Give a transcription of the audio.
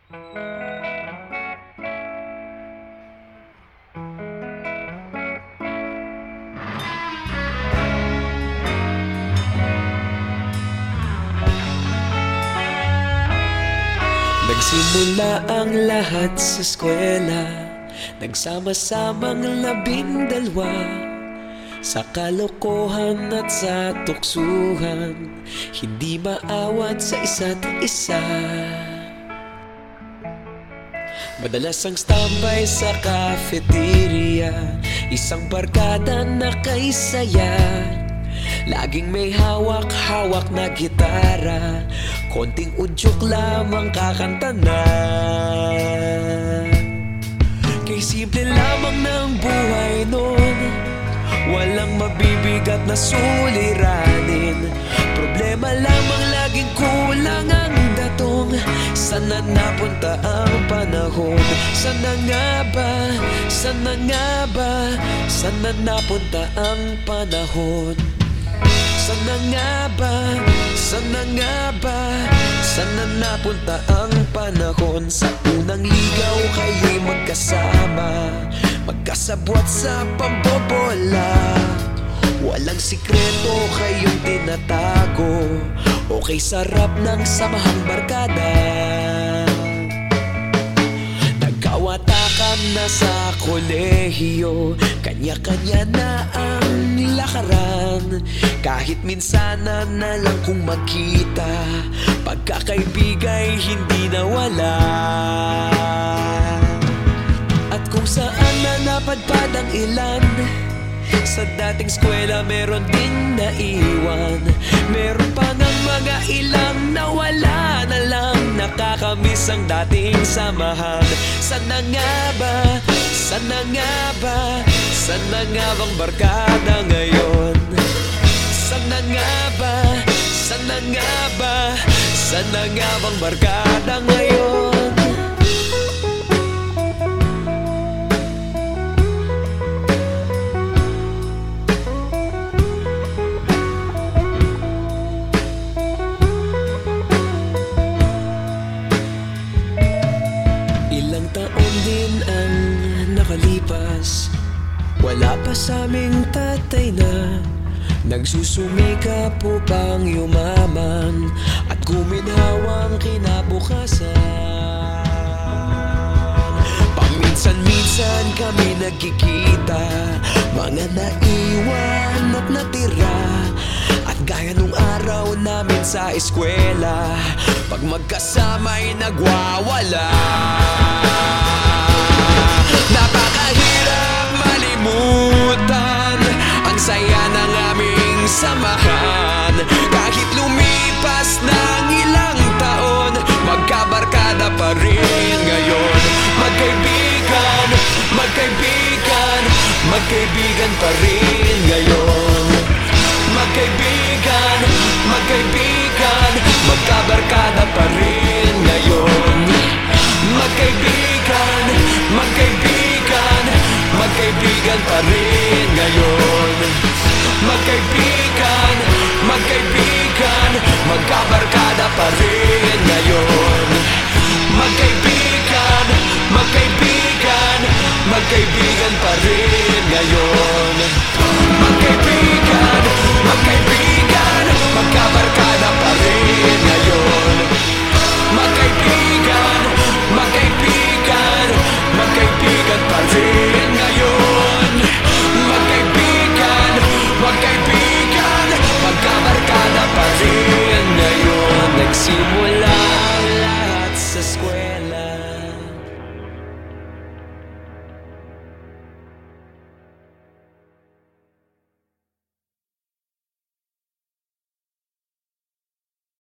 Nagsimula ang lahat sa eskwela, nagsama-samang 12 sa kalokohan at sa tuksuhan, hindi maawat sa isa't isa. Madalas ang standby sa cafeteria, isang barkada na kay saya. Laging may hawak-hawak na gitara, konting udyok lamang kakanta na. Kay simple lamang ng buhay nun, walang mabibigat na suliranin. Problema lamang laging kulang ang datong. Sana napunta ang panahon? Sana nga ba? Sana nga ba? Sana napunta ang panahon? Sana nga ba? Sana nga ba? Sana napunta ang panahon? Sa unang ligaw kayo'y magkasama, magkasabwat sa pambobola. Walang sikreto kayong tinatago, okay sarap ng samahang barkada. Nagkawatakan na sa kolehiyo, kanya-kanya na ang lakaran. Kahit minsan na lang kung magkita, pagkakaibigay hindi nawala. At kung saan na napadpad ang ilan, sa dating eskwela meron ding naiwan. Meron pa ng mga ilang nawala na lang, nakakamiss ang dating samahan. Sana nga ba? Sana nga ba? Sana nga bang barkada ngayon? Sana nga ba? Sana nga ba? Sana nga bang barkada ngayon? Ilang taon din ang nakalipas, wala pa sa aming tatay na nagsusumikap upang yumaman at guminhawang kinabukasan. Paminsan-minsan kami nagkikita, mga naiwan at natira. At gaya nung araw namin sa eskwela, pag magkasama'y nagwawala. Napakahirap malimutan ang saya ng aming samahan. Kahit lumipas ng ilang taon, magkabarkada pa rin ngayon. Magkaibigan, magkaibigan, magkaibigan pa rin ngayon. Magkaibigan, magkaibigan, magkabarkada pa rin ngayon. Magkaibigan, magkaibigan, magkaibigan pa rin ngayon. Magkaibigan, magkaibigan, magkabarkada pa rin ngayon. Magkaibigan, magkaibigan, magkaibigan